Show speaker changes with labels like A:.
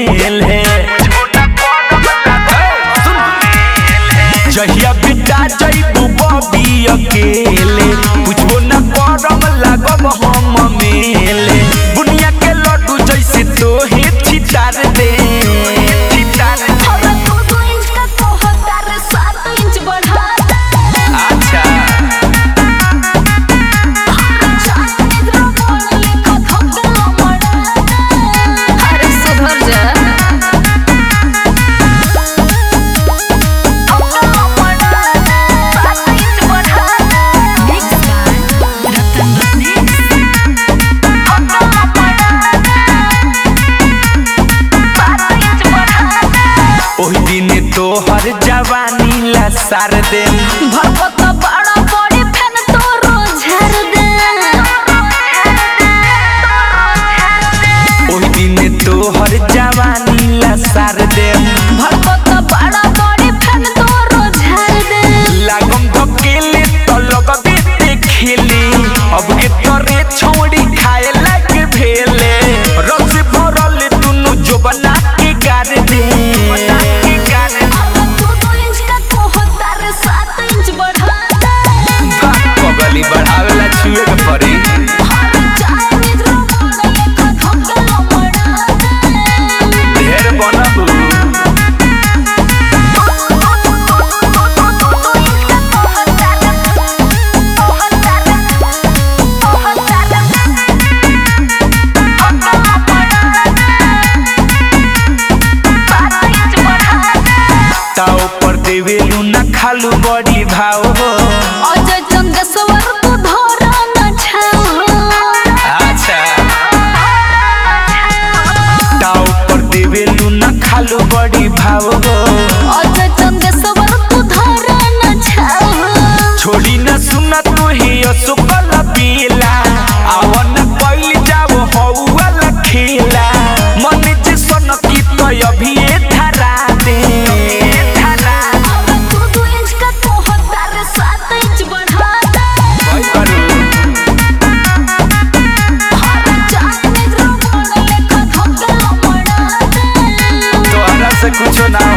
A: मेल है। जहिया बेटा जइबू बबी अकेले कुछो न करम लागब हम मेले। बुनिया के लड्डू जैसे तोहे छितार दे। ओही दिन तोहर जवानी ला सार दे।
B: भरपत बड़ा बड़ी फैन तोरो झार दे।
A: ओही दिन तोहर जवानी ला सार दे।
B: भरपत बड़ा बड़ी फैन तोरो झार दे।
A: लागम धकेले तो लगबे देखेले अब के तोरे छोड़ी खाए लाग भेले। रस भरल दुनु जोबना के गार दे। बढ़ावेला छुए के पड़ी। ढेर बनबू ताव पर देवेलू न खालू बड़ी भाव हो।
B: अजय चंदेश्वर तू धरा न छाओ।
A: अच्छा ताव पर देवेलू न खालू बड़ी भाव हो।
B: अजय चंदेश्वर तू धरा न छाओ।
A: छोड़ी न सुना तू ही असुकल पीला आवन पइल जाओ हौवल खेला। मन जे सन की तो अभी धरा दे। कुछ ना